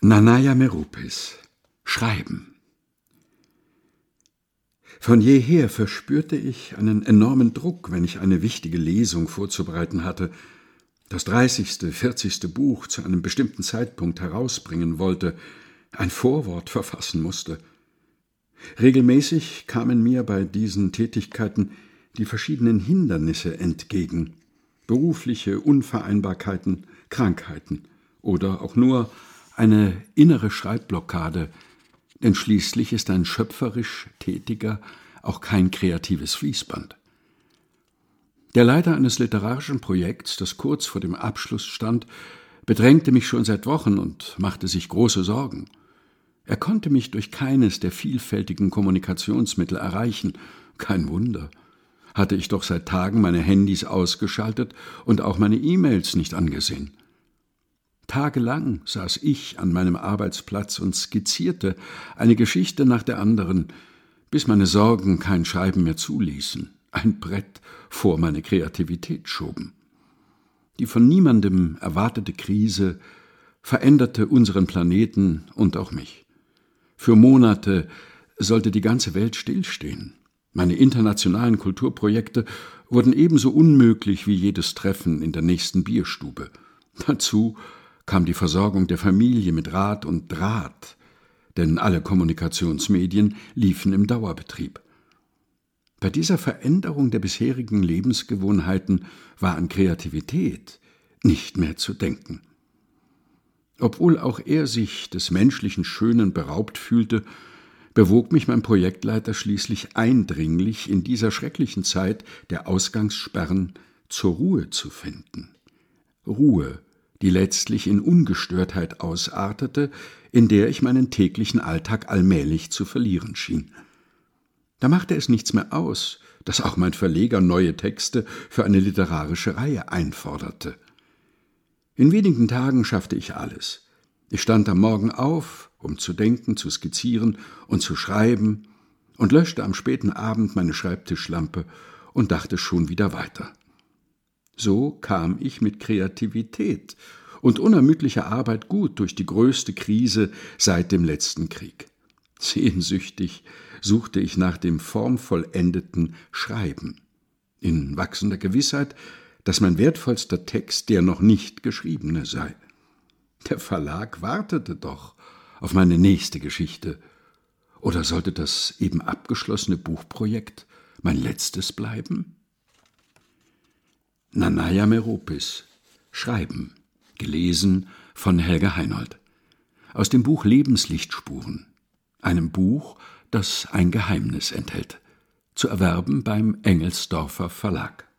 Nanaya Meropis. Schreiben. Von jeher verspürte ich einen enormen Druck, wenn ich eine wichtige Lesung vorzubereiten hatte, das 30., 40. Buch zu einem bestimmten Zeitpunkt herausbringen wollte, ein Vorwort verfassen musste. Regelmäßig kamen mir bei diesen Tätigkeiten die verschiedenen Hindernisse entgegen, berufliche Unvereinbarkeiten, Krankheiten oder auch nur eine innere Schreibblockade, denn schließlich ist ein schöpferisch Tätiger auch kein kreatives Fließband. Der Leiter eines literarischen Projekts, das kurz vor dem Abschluss stand, bedrängte mich schon seit Wochen und machte sich große Sorgen. Er konnte mich durch keines der vielfältigen Kommunikationsmittel erreichen. Kein Wunder, hatte ich doch seit Tagen meine Handys ausgeschaltet und auch meine E-Mails nicht angesehen. Tagelang saß ich an meinem Arbeitsplatz und skizzierte eine Geschichte nach der anderen, bis meine Sorgen kein Schreiben mehr zuließen, ein Brett vor meine Kreativität schoben. Die von niemandem erwartete Krise veränderte unseren Planeten und auch mich. Für Monate sollte die ganze Welt stillstehen. Meine internationalen Kulturprojekte wurden ebenso unmöglich wie jedes Treffen in der nächsten Bierstube. Dazu kam die Versorgung der Familie mit Rat und Draht, denn alle Kommunikationsmedien liefen im Dauerbetrieb. Bei dieser Veränderung der bisherigen Lebensgewohnheiten war an Kreativität nicht mehr zu denken. Obwohl auch er sich des menschlichen Schönen beraubt fühlte, bewog mich mein Projektleiter schließlich eindringlich, in dieser schrecklichen Zeit der Ausgangssperren zur Ruhe zu finden. Ruhe, die letztlich in Ungestörtheit ausartete, in der ich meinen täglichen Alltag allmählich zu verlieren schien. Da machte es nichts mehr aus, dass auch mein Verleger neue Texte für eine literarische Reihe einforderte. In wenigen Tagen schaffte ich alles. Ich stand am Morgen auf, um zu denken, zu skizzieren und zu schreiben, und löschte am späten Abend meine Schreibtischlampe und dachte schon wieder weiter. So kam ich mit Kreativität und unermüdlicher Arbeit gut durch die größte Krise seit dem letzten Krieg. Sehnsüchtig suchte ich nach dem formvollendeten Schreiben, in wachsender Gewissheit, dass mein wertvollster Text der noch nicht geschriebene sei. Der Verlag wartete doch auf meine nächste Geschichte. Oder sollte das eben abgeschlossene Buchprojekt mein letztes bleiben? Nanaya Meropis. Schreiben. Gelesen von Helga Heinold. Aus dem Buch Lebenslichtspuren. Einem Buch, das ein Geheimnis enthält. Zu erwerben beim Engelsdorfer Verlag.